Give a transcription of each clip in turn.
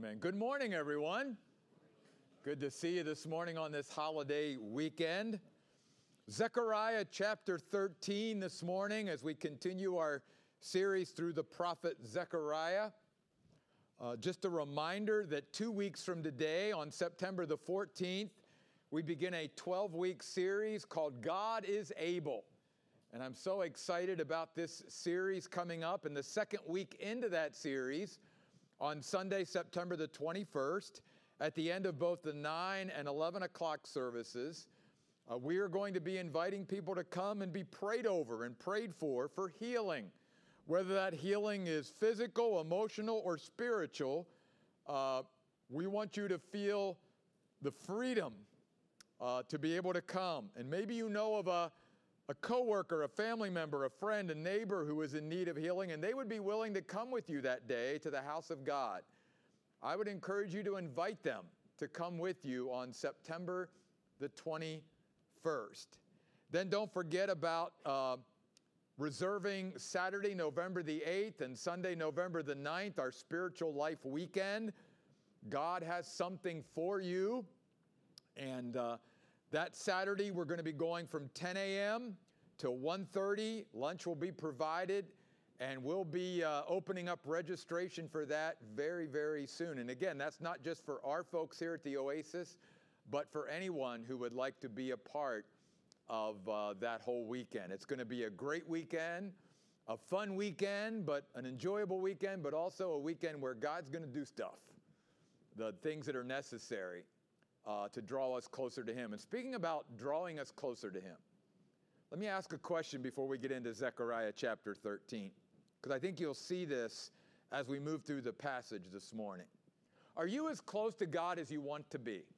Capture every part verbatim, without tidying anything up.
Amen. Good morning, everyone. Good to see you this morning on this holiday weekend. Zechariah chapter thirteen this morning as we continue our series through the prophet Zechariah. Uh, just a reminder that two weeks from today, on September the fourteenth, we begin a twelve-week series called God is Able. And I'm so excited about this series coming up. And the second week into that series, on Sunday, September the twenty-first, at the end of both the nine and eleven o'clock services, uh, we are going to be inviting people to come and be prayed over and prayed for for healing. Whether that healing is physical, emotional, or spiritual, uh, we want you to feel the freedom uh, to be able to come. And maybe you know of a a coworker, a family member, a friend, a neighbor who is in need of healing, and they would be willing to come with you that day to the house of God. I would encourage you to invite them to come with you on September the twenty-first. Then don't forget about uh, reserving Saturday, November the eighth, and Sunday, November the ninth, our Spiritual Life Weekend. God has something for you, and uh, that Saturday, we're going to be going from ten a.m. to one thirty. Lunch will be provided, and we'll be uh, opening up registration for that very, very soon. And again, that's not just for our folks here at the Oasis, but for anyone who would like to be a part of uh, that whole weekend. It's going to be a great weekend, a fun weekend, but an enjoyable weekend, but also a weekend where God's going to do stuff, the things that are necessary Uh, to draw us closer to Him. And speaking about drawing us closer to Him, let me ask a question before we get into Zechariah chapter thirteen, because I think you'll see this as we move through the passage this morning. Are you as close to God as you want to be?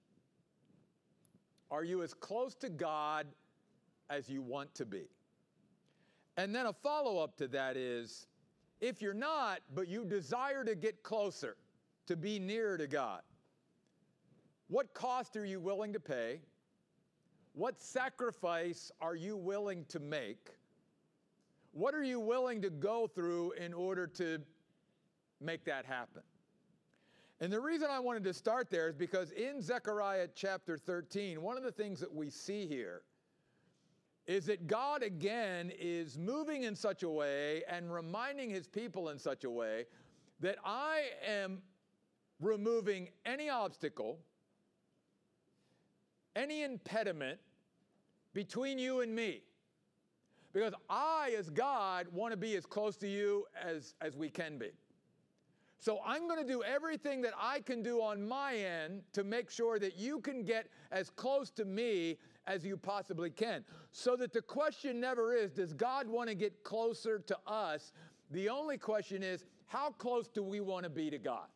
Are you as close to God as you want to be? And then a follow-up to that is, if you're not, but you desire to get closer, to be nearer to God, what cost are you willing to pay? What sacrifice are you willing to make? What are you willing to go through in order to make that happen? And the reason I wanted to start there is because in Zechariah chapter thirteen, one of the things that we see here is that God again is moving in such a way and reminding His people in such a way that I am removing any obstacle, any impediment between you and me. Because I, as God, want to be as close to you as, as we can be. So I'm going to do everything that I can do on my end to make sure that you can get as close to me as you possibly can. So that the question never is, does God want to get closer to us? The only question is, how close do we want to be to God?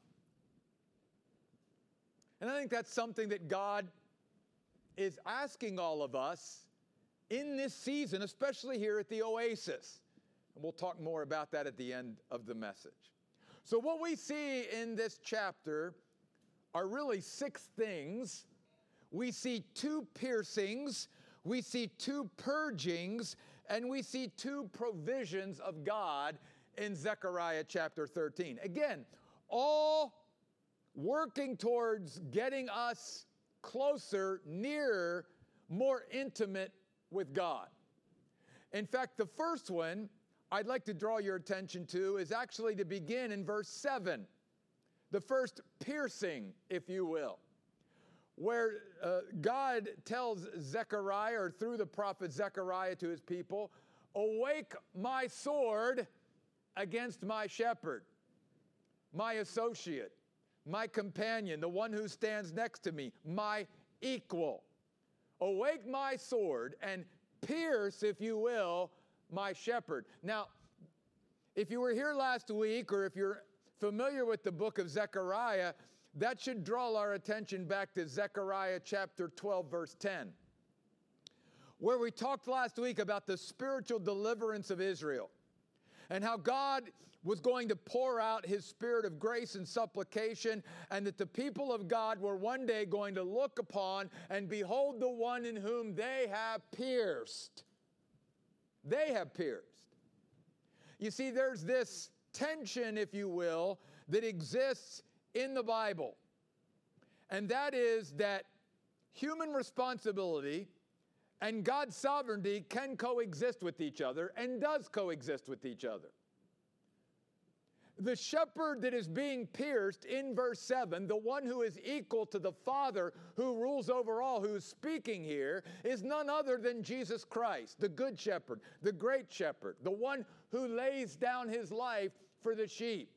And I think that's something that God is asking all of us in this season, especially here at the Oasis. And we'll talk more about that at the end of the message. So what we see in this chapter are really six things. We see two piercings, we see two purgings, and we see two provisions of God in Zechariah chapter thirteen. Again, all working towards getting us closer, nearer, more intimate with God. In fact, the first one I'd like to draw your attention to is actually to begin in verse seven. The first piercing, if you will, where uh, God tells Zechariah, or through the prophet Zechariah to his people, awake my sword against my shepherd, my associate, my companion, the one who stands next to me, my equal. Awake my sword and pierce, if you will, my shepherd. Now, if you were here last week, or if you're familiar with the book of Zechariah, that should draw our attention back to Zechariah chapter twelve, verse ten, where we talked last week about the spiritual deliverance of Israel, and how God was going to pour out His spirit of grace and supplication, and that the people of God were one day going to look upon and behold the one in whom they have pierced. They have pierced. You see, there's this tension, if you will, that exists in the Bible. And that is that human responsibility and God's sovereignty can coexist with each other and does coexist with each other. The shepherd that is being pierced in verse seven, the one who is equal to the Father who rules over all, who's speaking here, is none other than Jesus Christ, the good shepherd, the great shepherd, the one who lays down his life for the sheep.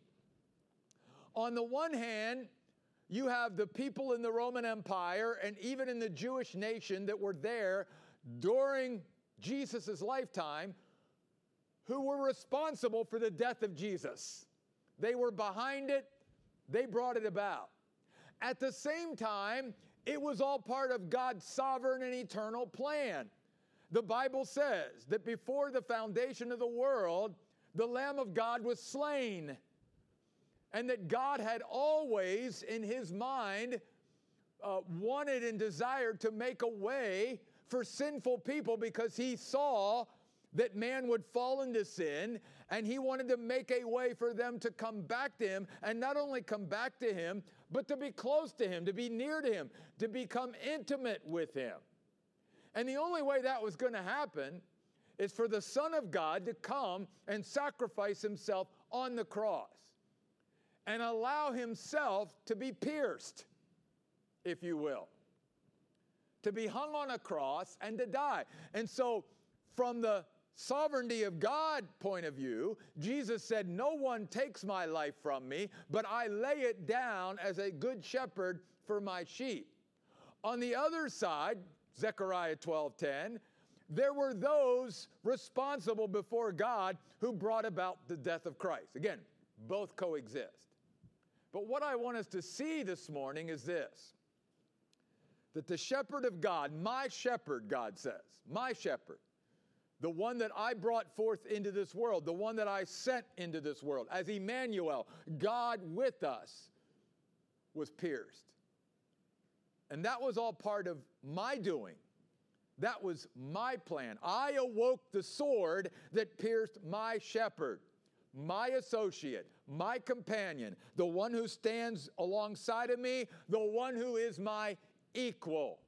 On the one hand, you have the people in the Roman Empire and even in the Jewish nation that were there during Jesus' lifetime who were responsible for the death of Jesus. They were behind it. They brought it about. At the same time, it was all part of God's sovereign and eternal plan. The Bible says that before the foundation of the world, the Lamb of God was slain, and that God had always in his mind uh, wanted and desired to make a way for sinful people because he saw that man would fall into sin, and he wanted to make a way for them to come back to him, and not only come back to him, but to be close to him, to be near to him, to become intimate with him. And the only way that was going to happen is for the Son of God to come and sacrifice himself on the cross and allow himself to be pierced, if you will, to be hung on a cross and to die. And so from the sovereignty of God point of view, Jesus said, no one takes my life from me, but I lay it down as a good shepherd for my sheep. On the other side, Zechariah twelve ten, there were those responsible before God who brought about the death of Christ. Again, both coexist. But what I want us to see this morning is this, that the shepherd of God, my shepherd, God says, my shepherd, the one that I brought forth into this world, the one that I sent into this world, as Emmanuel, God with us, was pierced. And that was all part of my doing. That was my plan. I awoke the sword that pierced my shepherd, my associate, my companion, the one who stands alongside of me, the one who is my equal.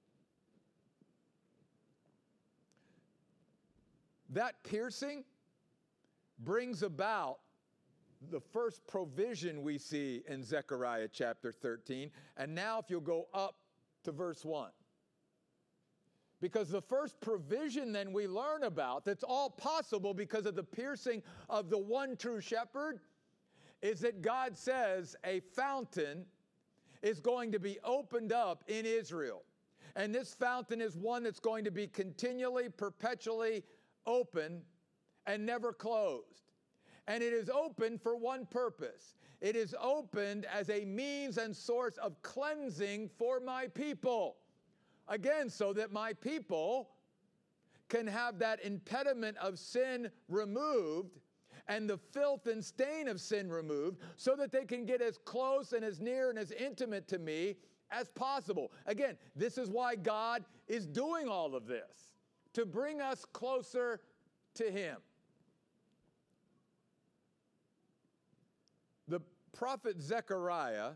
That piercing brings about the first provision we see in Zechariah chapter thirteen. And now if you'll go up to verse one. Because the first provision then we learn about, that's all possible because of the piercing of the one true shepherd, is that God says a fountain is going to be opened up in Israel. And this fountain is one that's going to be continually, perpetually open and never closed. And it is open for one purpose. It is opened as a means and source of cleansing for my people. Again, so that my people can have that impediment of sin removed and the filth and stain of sin removed so that they can get as close and as near and as intimate to me as possible. Again, this is why God is doing all of this, to bring us closer to him. The prophet Zechariah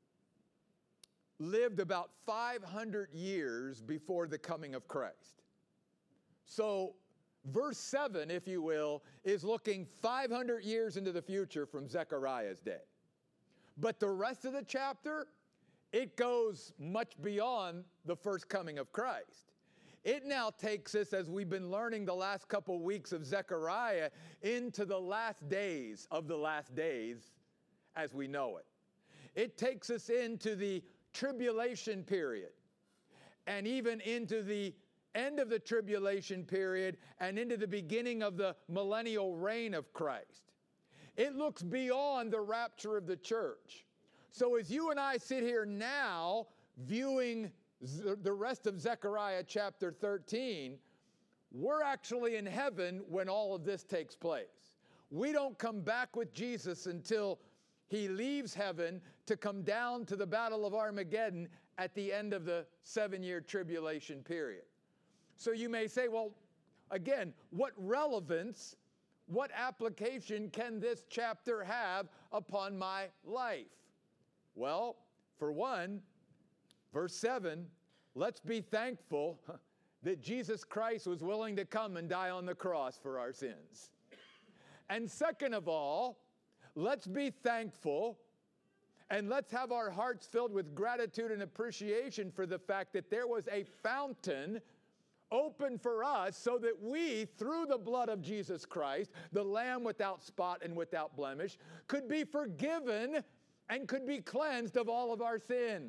lived about five hundred years before the coming of Christ. So verse seven, if you will, is looking five hundred years into the future from Zechariah's day. But the rest of the chapter, it goes much beyond the first coming of Christ. It now takes us, as we've been learning the last couple weeks of Zechariah, into the last days of the last days as we know it. It takes us into the tribulation period, and even into the end of the tribulation period and into the beginning of the millennial reign of Christ. It looks beyond the rapture of the church. So as you and I sit here now viewing the rest of Zechariah chapter thirteen, we're actually in heaven when all of this takes place. We don't come back with Jesus until he leaves heaven to come down to the battle of Armageddon at the end of the seven-year tribulation period. So you may say, well, again, what relevance, what application can this chapter have upon my life? Well, for one, verse seven, let's be thankful that Jesus Christ was willing to come and die on the cross for our sins. And second of all, let's be thankful and let's have our hearts filled with gratitude and appreciation for the fact that there was a fountain open for us so that we, through the blood of Jesus Christ, the Lamb without spot and without blemish, could be forgiven and could be cleansed of all of our sin.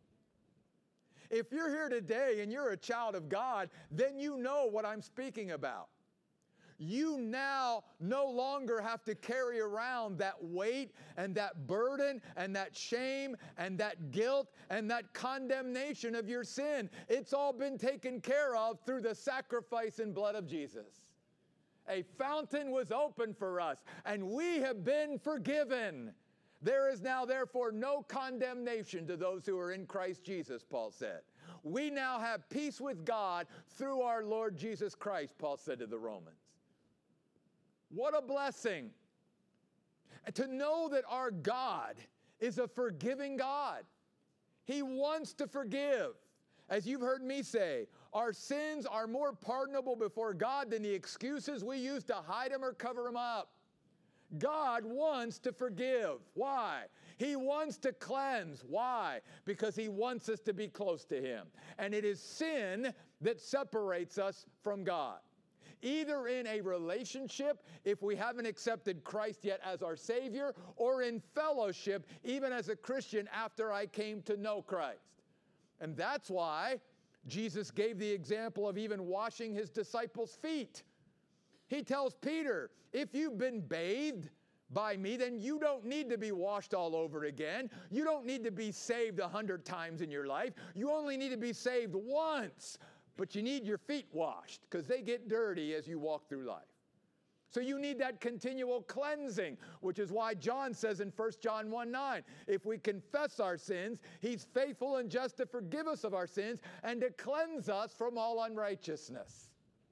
If you're here today and you're a child of God, then you know what I'm speaking about. You now no longer have to carry around that weight and that burden and that shame and that guilt and that condemnation of your sin. It's all been taken care of through the sacrifice and blood of Jesus. A fountain was opened for us, and we have been forgiven. There is now, therefore, no condemnation to those who are in Christ Jesus, Paul said. We now have peace with God through our Lord Jesus Christ, Paul said to the Romans. What a blessing to know that our God is a forgiving God. He wants to forgive. As you've heard me say, our sins are more pardonable before God than the excuses we use to hide them or cover them up. God wants to forgive. Why? He wants to cleanse. Why? Because He wants us to be close to Him. And it is sin that separates us from God. Either in a relationship, if we haven't accepted Christ yet as our Savior, or in fellowship, even as a Christian after I came to know Christ. And that's why Jesus gave the example of even washing His disciples' feet. He tells Peter, if you've been bathed by me, then you don't need to be washed all over again. You don't need to be saved a hundred times in your life. You only need to be saved once. But you need your feet washed because they get dirty as you walk through life. So you need that continual cleansing, which is why John says in First John one nine, if we confess our sins, He's faithful and just to forgive us of our sins and to cleanse us from all unrighteousness.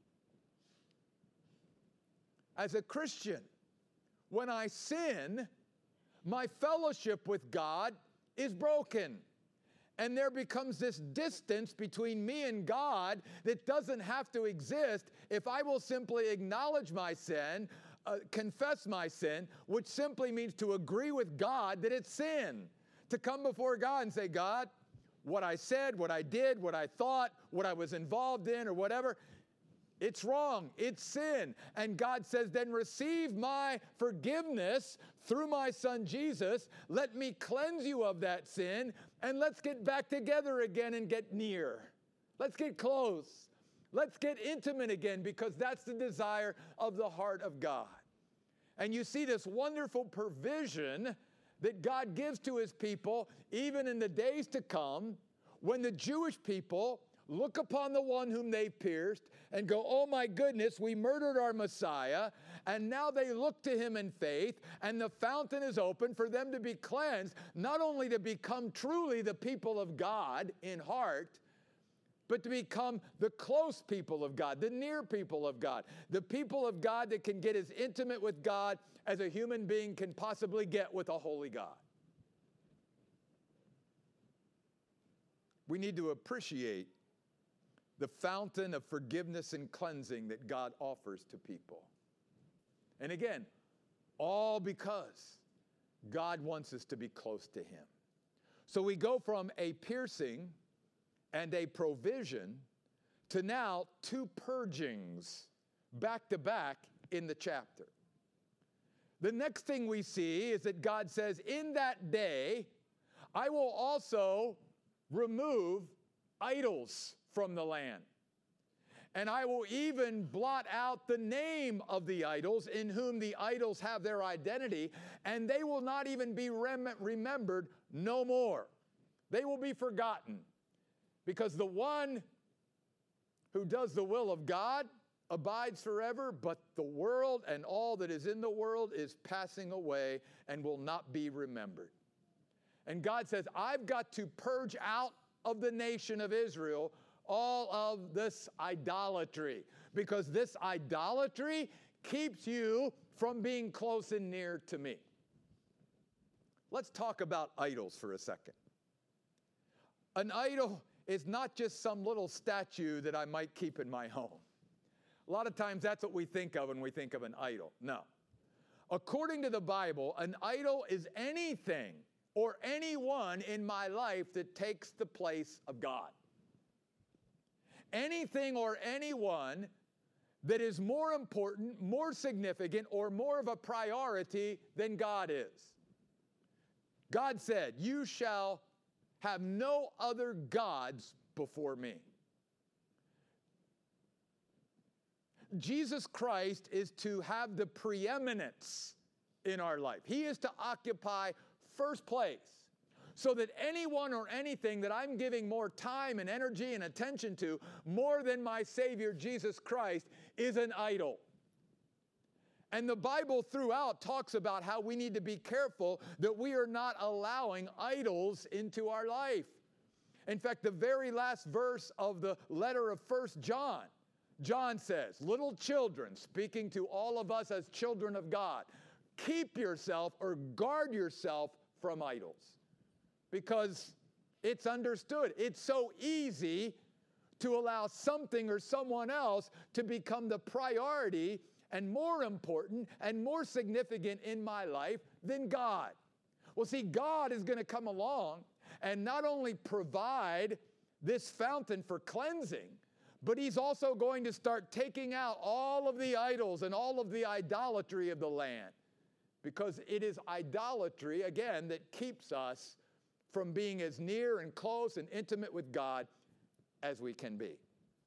As a Christian, when I sin, my fellowship with God is broken. And there becomes this distance between me and God that doesn't have to exist if I will simply acknowledge my sin, uh, confess my sin, which simply means to agree with God that it's sin. To come before God and say, God, what I said, what I did, what I thought, what I was involved in or whatever, it's wrong. It's sin. And God says, then receive my forgiveness through my Son Jesus. Let me cleanse you of that sin. And let's get back together again and get near. Let's get close. Let's get intimate again, because that's the desire of the heart of God. And you see this wonderful provision that God gives to His people, even in the days to come, when the Jewish people look upon the one whom they pierced and go, oh my goodness, we murdered our Messiah. And now they look to Him in faith, and the fountain is open for them to be cleansed, not only to become truly the people of God in heart, but to become the close people of God, the near people of God, the people of God that can get as intimate with God as a human being can possibly get with a holy God. We need to appreciate the fountain of forgiveness and cleansing that God offers to people. And again, all because God wants us to be close to Him. So we go from a piercing and a provision to now two purgings back to back in the chapter. The next thing we see is that God says, in that day, I will also remove idols from the land. And I will even blot out the name of the idols in whom the idols have their identity, and they will not even be rem- remembered no more. They will be forgotten, because the one who does the will of God abides forever, but the world and all that is in the world is passing away and will not be remembered. And God says, I've got to purge out of the nation of Israel all of this idolatry, because this idolatry keeps you from being close and near to me. let's talk about idols for a second. An idol is not just some little statue that I might keep in my home. A lot of times that's what we think of when we think of an idol. No. According to the Bible, an idol is anything or anyone in my life that takes the place of God. Anything or anyone that is more important, more significant, or more of a priority than God is. God said, "You shall have no other gods before me." Jesus Christ is to have the preeminence in our life. He is to occupy first place, so that anyone or anything that I'm giving more time and energy and attention to, more than my Savior Jesus Christ, is an idol. And the Bible throughout talks about how we need to be careful that we are not allowing idols into our life. In fact, the very last verse of the letter of First John, John says, "Little children," speaking to all of us as children of God, "keep yourself or guard yourself from idols." Because it's understood. It's so easy to allow something or someone else to become the priority and more important and more significant in my life than God. Well, see, God is going to come along and not only provide this fountain for cleansing, but He's also going to start taking out all of the idols and all of the idolatry of the land. Because it is idolatry, again, that keeps us from being as near and close and intimate with God as we can be.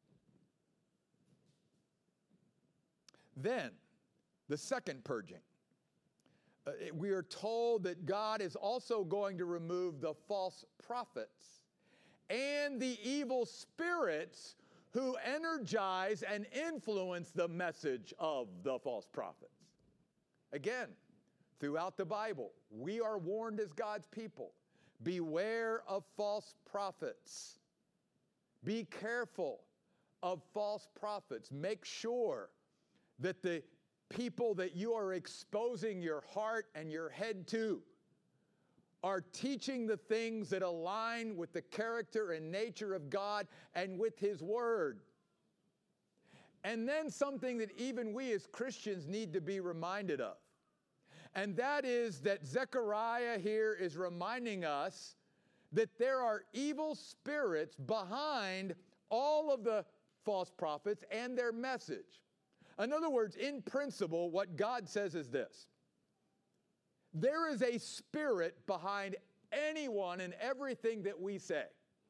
Then, the second purging. Uh, we are told that God is also going to remove the false prophets and the evil spirits who energize and influence the message of the false prophets. Again, throughout the Bible, we are warned as God's people. Beware of false prophets. Be careful of false prophets. Make sure that the people that you are exposing your heart and your head to are teaching the things that align with the character and nature of God and with His Word. And then something that even we as Christians need to be reminded of. And that is that Zechariah here is reminding us that there are evil spirits behind all of the false prophets and their message. In other words, in principle, what God says is this: there is a spirit behind anyone and everything that we say.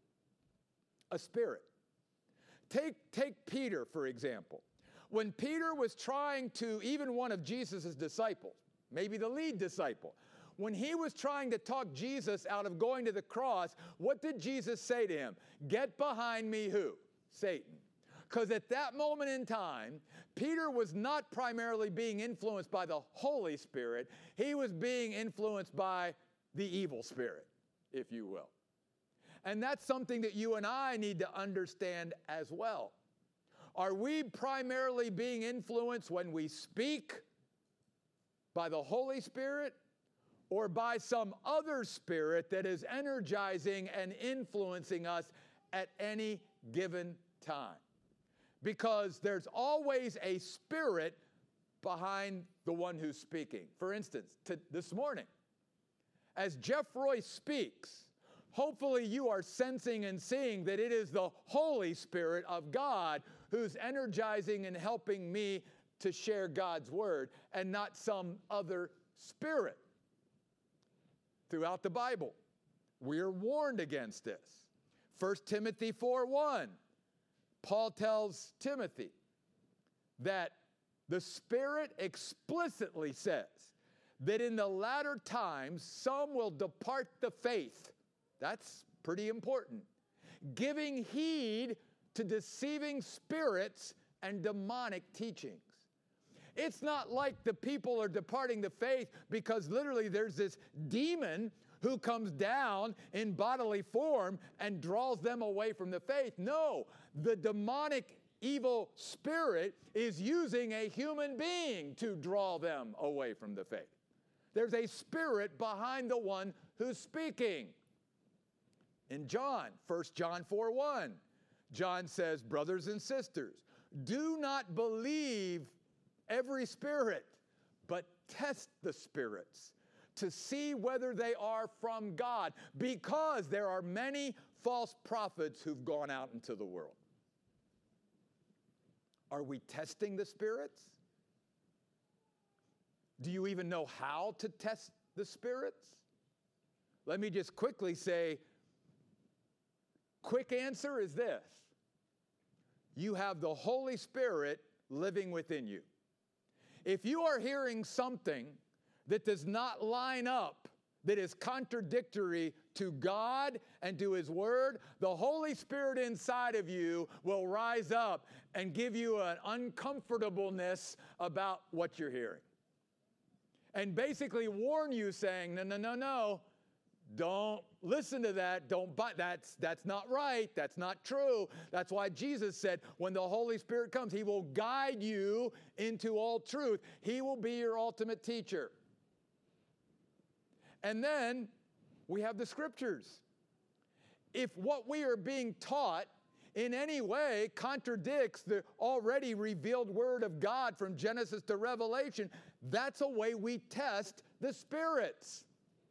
A spirit. Take, take Peter, for example. When Peter was trying to, even one of Jesus' disciples, maybe the lead disciple, when he was trying to talk Jesus out of going to the cross, what did Jesus say to him? "Get behind me," who? Satan. Because at that moment in time, Peter was not primarily being influenced by the Holy Spirit. He was being influenced by the evil spirit, if you will. And that's something that you and I need to understand as well. Are we primarily being influenced when we speak by the Holy Spirit, or by some other spirit that is energizing and influencing us at any given time? Because there's always a spirit behind the one who's speaking. For instance, to this morning, as Jeff Royce speaks, hopefully you are sensing and seeing that it is the Holy Spirit of God who's energizing and helping me to share God's word, and not some other spirit. Throughout the Bible, we are warned against this. First Timothy four one, Paul tells Timothy that the Spirit explicitly says that in the latter times some will depart the faith. That's pretty important. Giving heed to deceiving spirits and demonic teachings. It's not like the people are departing the faith because literally there's this demon who comes down in bodily form and draws them away from the faith. No, the demonic evil spirit is using a human being to draw them away from the faith. There's a spirit behind the one who's speaking. In John, First John four one, John says, brothers and sisters, do not believe every spirit, but test the spirits to see whether they are from God, because there are many false prophets who've gone out into the world. Are we testing the spirits? Do you even know how to test the spirits? Let me just quickly say, quick answer is this. You have the Holy Spirit living within you. If you are hearing something that does not line up, that is contradictory to God and to His Word, the Holy Spirit inside of you will rise up and give you an uncomfortableness about what you're hearing. And basically warn you saying, no, no, no, no, don't listen to that. Don't buy, that's, that's not right. That's not true. That's why Jesus said, when the Holy Spirit comes, He will guide you into all truth. He will be your ultimate teacher. And then we have the Scriptures. If what we are being taught in any way contradicts the already revealed Word of God from Genesis to Revelation, that's a way we test the spirits.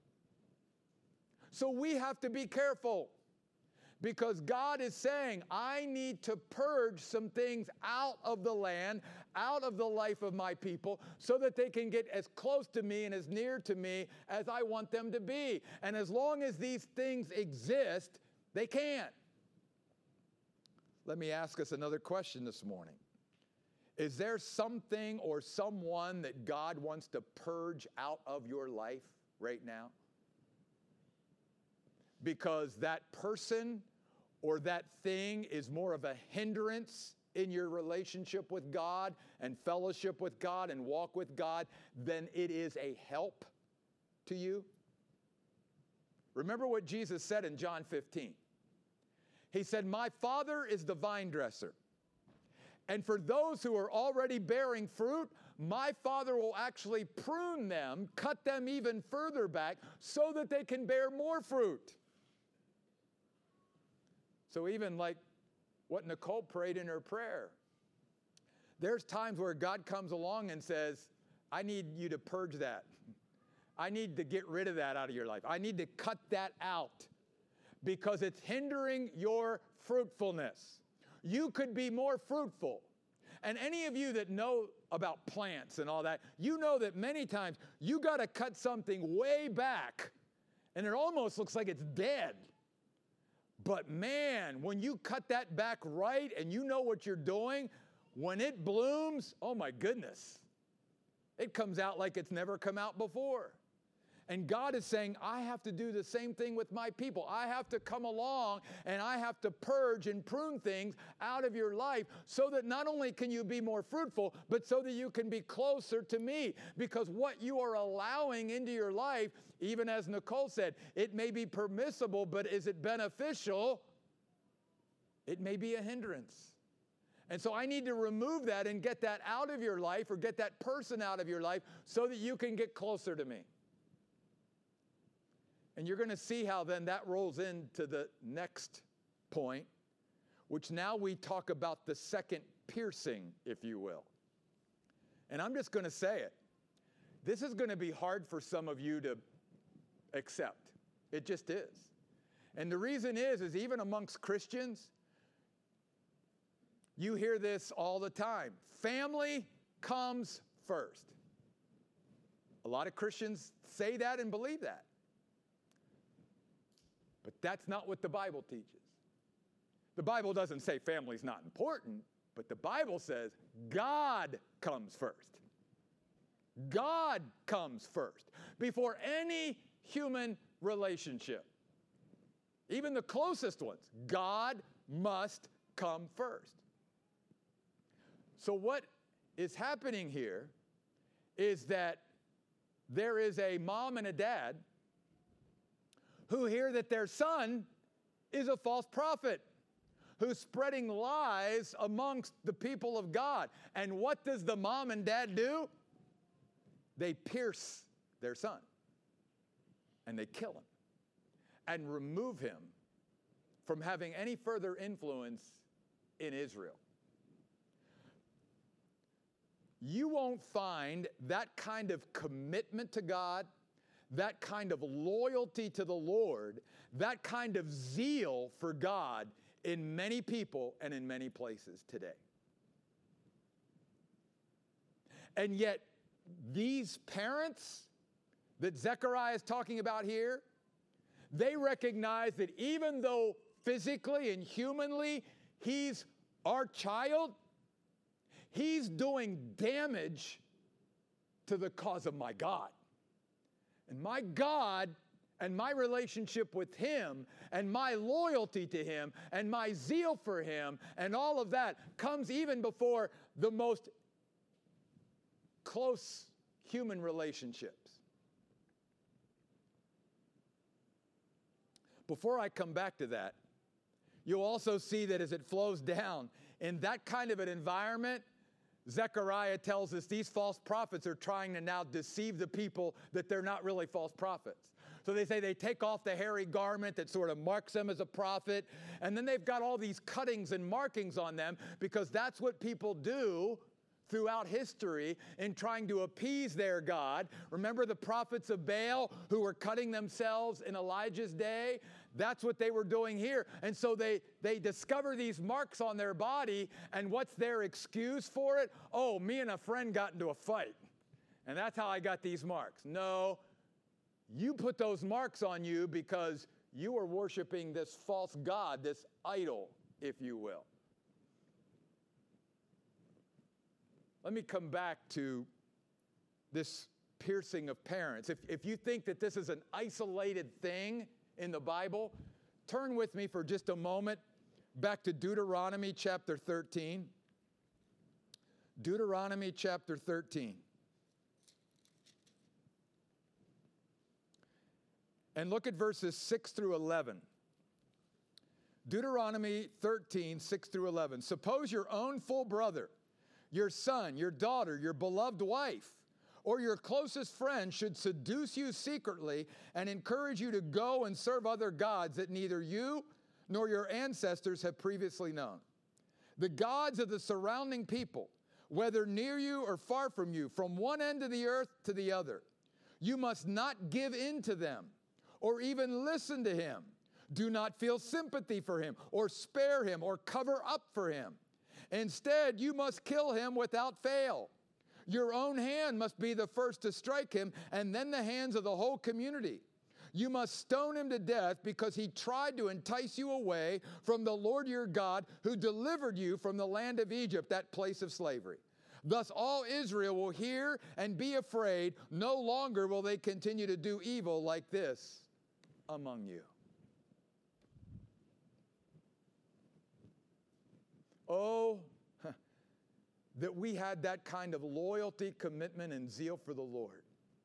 So we have to be careful, because God is saying, I need to purge some things out of the land, out of the life of my people, so that they can get as close to me and as near to me as I want them to be. And as long as these things exist, they can't. Let me ask us another question this morning. Is there something or someone that God wants to purge out of your life right now? Because that person or that thing is more of a hindrance in your relationship with God and fellowship with God and walk with God than it is a help to you? Remember what Jesus said in John fifteen. He said, my Father is the vine dresser. And for those who are already bearing fruit, my Father will actually prune them, cut them even further back so that they can bear more fruit. So even like what Nicole prayed in her prayer, there's times where God comes along and says, I need you to purge that. I need to get rid of that out of your life. I need to cut that out because it's hindering your fruitfulness. You could be more fruitful. And any of you that know about plants and all that, you know that many times you got to cut something way back and it almost looks like it's dead. But man, when you cut that back right and you know what you're doing, when it blooms, oh my goodness, it comes out like it's never come out before. And God is saying, I have to do the same thing with my people. I have to come along and I have to purge and prune things out of your life so that not only can you be more fruitful, but so that you can be closer to me. Because what you are allowing into your life, even as Nicole said, it may be permissible, but is it beneficial? It may be a hindrance. And so I need to remove that and get that out of your life or get that person out of your life so that you can get closer to me. And you're going to see how then that rolls into the next point, which now we talk about the second piercing, if you will. And I'm just going to say it. This is going to be hard for some of you to accept. It just is. And the reason is, is even amongst Christians, you hear this all the time. Family comes first. A lot of Christians say that and believe that. But that's not what the Bible teaches. The Bible doesn't say family's not important, but the Bible says God comes first. God comes first before any human relationship. Even the closest ones, God must come first. So what is happening here is that there is a mom and a dad who hear that their son is a false prophet who's spreading lies amongst the people of God. And what does the mom and dad do? They pierce their son. And they kill him and remove him from having any further influence in Israel. You won't find that kind of commitment to God, that kind of loyalty to the Lord, that kind of zeal for God in many people and in many places today. And yet, these parents that Zechariah is talking about here, they recognize that even though physically and humanly he's our child, he's doing damage to the cause of my God. And my God and my relationship with him and my loyalty to him and my zeal for him and all of that comes even before the most close human relationships. Before I come back to that, you'll also see that as it flows down in that kind of an environment, Zechariah tells us these false prophets are trying to now deceive the people that they're not really false prophets. So they say they take off the hairy garment that sort of marks them as a prophet, and then they've got all these cuttings and markings on them because that's what people do throughout history in trying to appease their God. Remember the prophets of Baal who were cutting themselves in Elijah's day? That's what they were doing here. And so they, they discover these marks on their body, and what's their excuse for it? Oh, me and a friend got into a fight, and that's how I got these marks. No, you put those marks on you because you were worshiping this false god, this idol, if you will. Let me come back to this piercing of parents. If, if you think that this is an isolated thing in the Bible, turn with me for just a moment back to Deuteronomy chapter thirteen. Deuteronomy chapter thirteen. And look at verses six through eleven. Deuteronomy thirteen, six through eleven. Suppose your own full brother, your son, your daughter, your beloved wife, or your closest friend should seduce you secretly and encourage you to go and serve other gods that neither you nor your ancestors have previously known. The gods of the surrounding people, whether near you or far from you, from one end of the earth to the other. You must not give in to them or even listen to him. Do not feel sympathy for him or spare him or cover up for him. Instead, you must kill him without fail. Your own hand must be the first to strike him, and then the hands of the whole community. You must stone him to death because he tried to entice you away from the Lord your God, who delivered you from the land of Egypt, that place of slavery. Thus all Israel will hear and be afraid. No longer will they continue to do evil like this among you. Oh, that we had that kind of loyalty, commitment, and zeal for the Lord.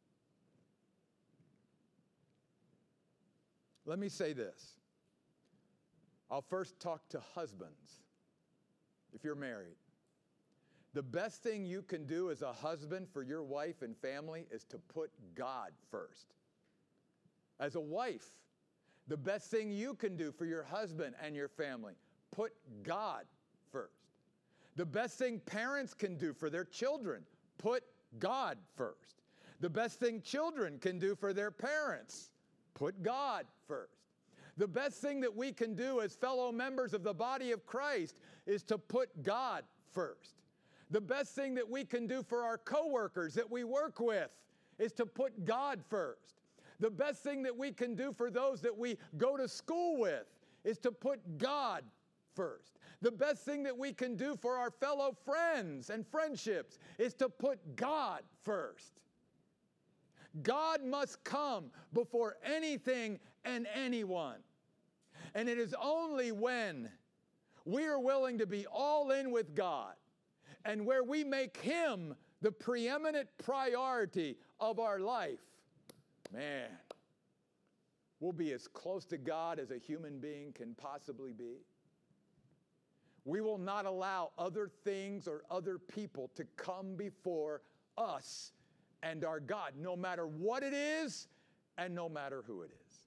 Let me say this. I'll first talk to husbands, if you're married. The best thing you can do as a husband for your wife and family is to put God first. As a wife, the best thing you can do for your husband and your family, put God first. The best thing parents can do for their children, put God first. The best thing children can do for their parents, put God first. The best thing that we can do as fellow members of the body of Christ is to put God first. The best thing that we can do for our coworkers that we work with is to put God first. The best thing that we can do for those that we go to school with is to put God first. The best thing that we can do for our fellow friends and friendships is to put God first. God must come before anything and anyone. And it is only when we are willing to be all in with God and where we make him the preeminent priority of our life, man, we'll be as close to God as a human being can possibly be. We will not allow other things or other people to come before us and our God, no matter what it is and no matter who it is.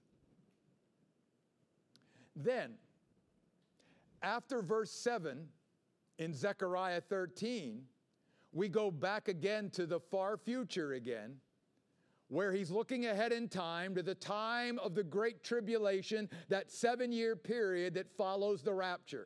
Then, after verse seven in Zechariah thirteen, we go back again to the far future again, where he's looking ahead in time to the time of the great tribulation, that seven-year period that follows the rapture.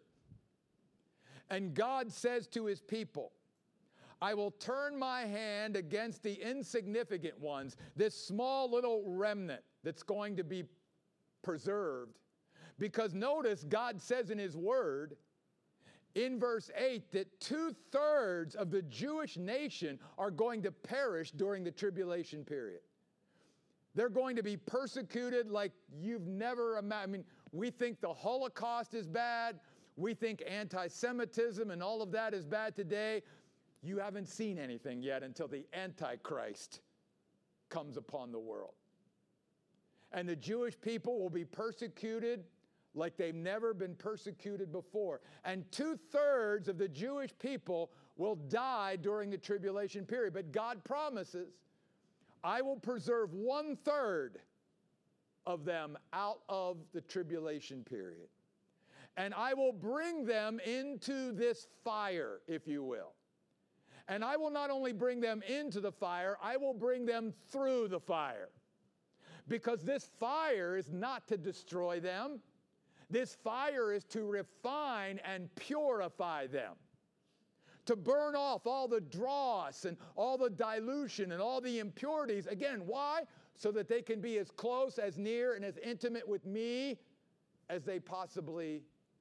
And God says to his people, I will turn my hand against the insignificant ones, this small little remnant that's going to be preserved. Because notice, God says in his word, in verse eight, that two-thirds of the Jewish nation are going to perish during the tribulation period. They're going to be persecuted like you've never imagined. I mean, we think the Holocaust is bad. We think anti-Semitism and all of that is bad today. You haven't seen anything yet until the Antichrist comes upon the world. And the Jewish people will be persecuted like they've never been persecuted before. And two-thirds of the Jewish people will die during the tribulation period. But God promises, I will preserve one-third of them out of the tribulation period. And I will bring them into this fire, if you will. And I will not only bring them into the fire, I will bring them through the fire. Because this fire is not to destroy them. This fire is to refine and purify them, to burn off all the dross and all the dilution and all the impurities. Again, why? So that they can be as close, as near, and as intimate with me as they possibly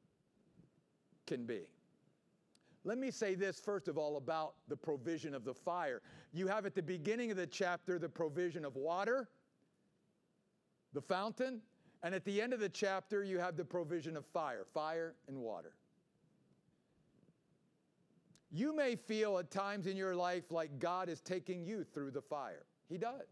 can be. Let me say this, first of all, about the provision of the fire. You have at the beginning of the chapter the provision of water, the fountain. And at the end of the chapter, you have the provision of fire, fire and water. You may feel at times in your life like God is taking you through the fire. He does.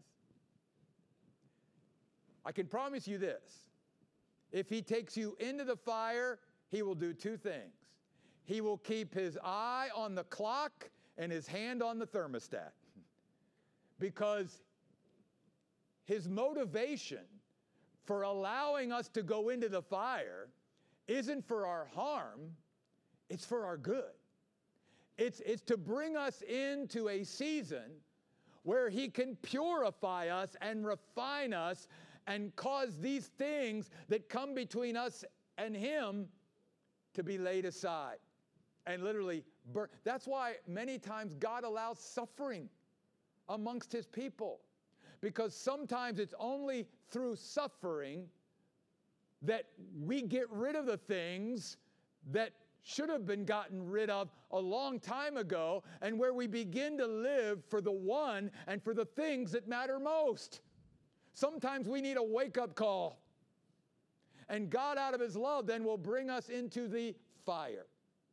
I can promise you this. If he takes you into the fire, he will do two things. He will keep his eye on the clock and his hand on the thermostat. Because his motivation for allowing us to go into the fire isn't for our harm, it's for our good. It's, it's to bring us into a season where he can purify us and refine us and cause these things that come between us and him to be laid aside and literally burn. That's why many times God allows suffering amongst his people. Because sometimes it's only through suffering that we get rid of the things that should have been gotten rid of a long time ago, and where we begin to live for the one and for the things that matter most. Sometimes we need a wake-up call. And God, out of his love, then will bring us into the fire.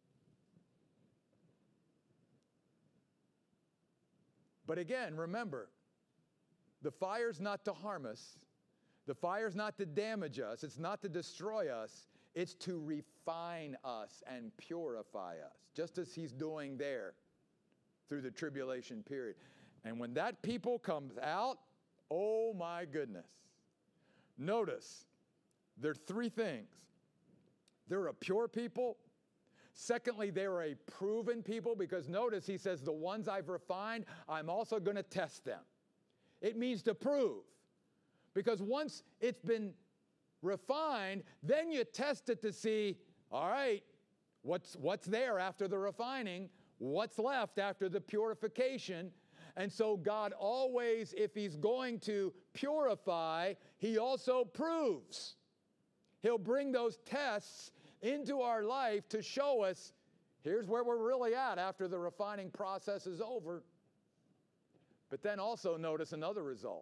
But again, remember, the fire's not to harm us. The fire's not to damage us. It's not to destroy us. It's to refine us and purify us, just as he's doing there through the tribulation period. And when that people comes out, oh my goodness. Notice, there are three things. They're a pure people. Secondly, they're a proven people, because notice he says, the ones I've refined, I'm also going to test them. It means to prove. Because once it's been refined, then you test it to see, all right, what's, what's there after the refining? What's left after the purification? And so God always, if he's going to purify, he also proves. He'll bring those tests into our life to show us, here's where we're really at after the refining process is over. But then also notice another result.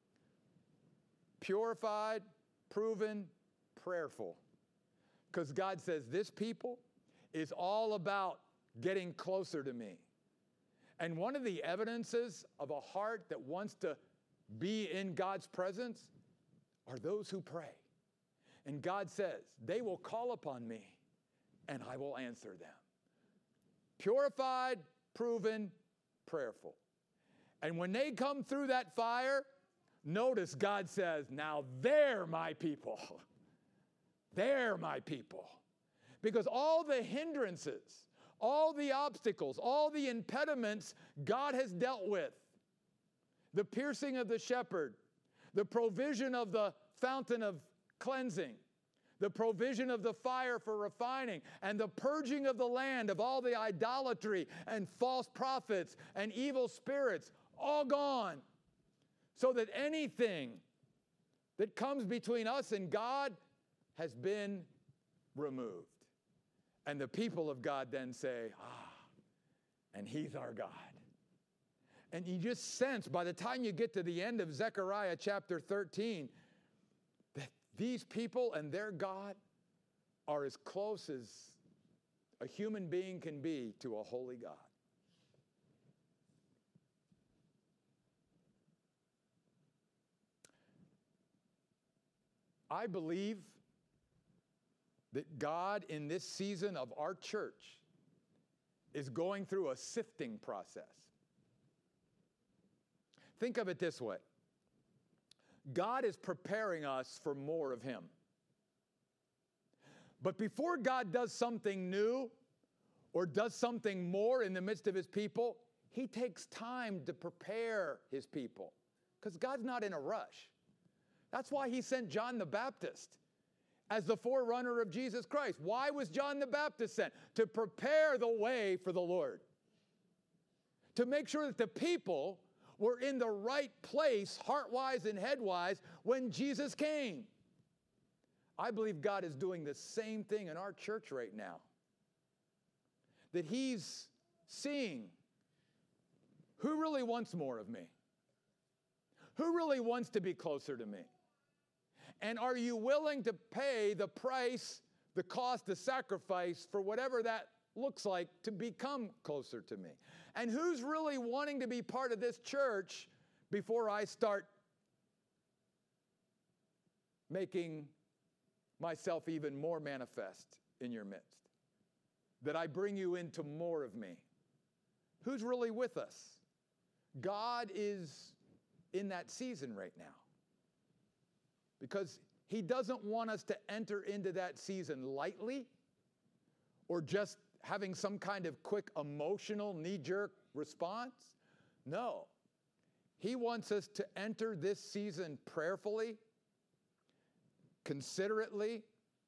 Purified, proven, prayerful. Because God says this people is all about getting closer to me. And one of the evidences of a heart that wants to be in God's presence are those who pray. And God says, they will call upon me and I will answer them. Purified, proven, prayerful. And when they come through that fire, notice God says, now they're my people. They're my people. Because all the hindrances, all the obstacles, all the impediments God has dealt with, the piercing of the shepherd, the provision of the fountain of cleansing, the provision of the fire for refining, and the purging of the land of all the idolatry and false prophets and evil spirits, all gone. So that anything that comes between us and God has been removed. And the people of God then say, ah, and he's our God. And you just sense by the time you get to the end of Zechariah chapter thirteen, that these people and their God are as close as a human being can be to a holy God. I believe that God in this season of our church is going through a sifting process. Think of it this way. God is preparing us for more of him. But before God does something new or does something more in the midst of his people, he takes time to prepare his people because God's not in a rush. That's why he sent John the Baptist as the forerunner of Jesus Christ. Why was John the Baptist sent? To prepare the way for the Lord. To make sure that the people were in the right place, heart-wise and head-wise, when Jesus came. I believe God is doing the same thing in our church right now. That he's seeing who really wants more of me? Who really wants to be closer to me? And are you willing to pay the price, the cost, the sacrifice for whatever that looks like to become closer to me? And who's really wanting to be part of this church before I start making myself even more manifest in your midst? That I bring you into more of me. Who's really with us? God is in that season right now. Because he doesn't want us to enter into that season lightly or just having some kind of quick emotional knee-jerk response. No. He wants us to enter this season prayerfully, considerately,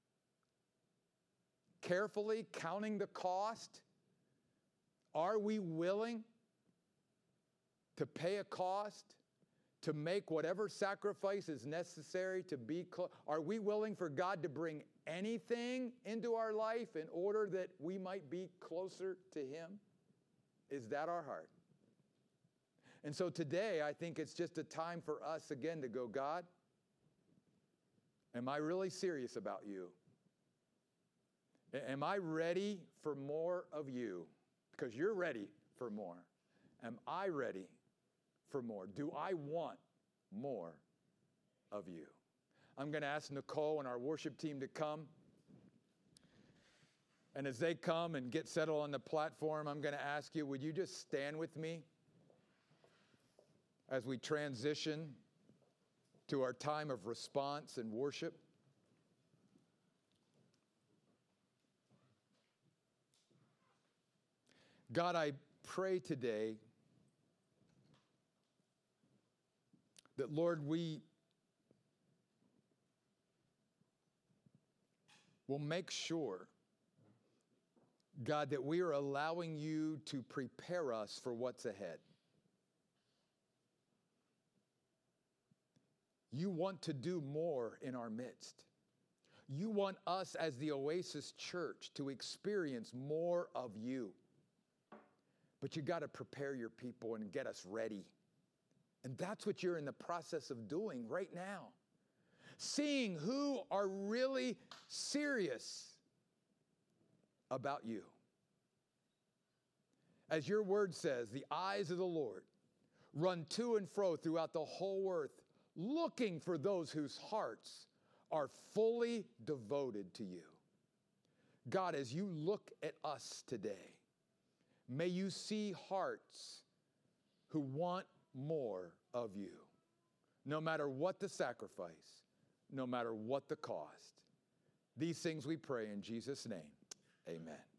carefully, counting the cost. Are we willing to pay a cost? To make whatever sacrifice is necessary to be close? Are we willing for God to bring anything into our life in order that we might be closer to him? Is that our heart? And so today, I think it's just a time for us again to go, God, am I really serious about you? Am I ready for more of you? Because you're ready for more. Am I ready for more? Do I want more of you? I'm going to ask Nicole and our worship team to come. And as they come and get settled on the platform, I'm going to ask you, would you just stand with me as we transition to our time of response and worship? God, I pray today that, Lord, we will make sure, God, that we are allowing you to prepare us for what's ahead. You want to do more in our midst. You want us as the Oasis Church to experience more of you. But you got to prepare your people and get us ready. And that's what you're in the process of doing right now. Seeing who are really serious about you. As your word says, the eyes of the Lord run to and fro throughout the whole earth, looking for those whose hearts are fully devoted to you. God, as you look at us today, may you see hearts who want more of you. No matter what the sacrifice, no matter what the cost. These things we pray in Jesus' name. Amen.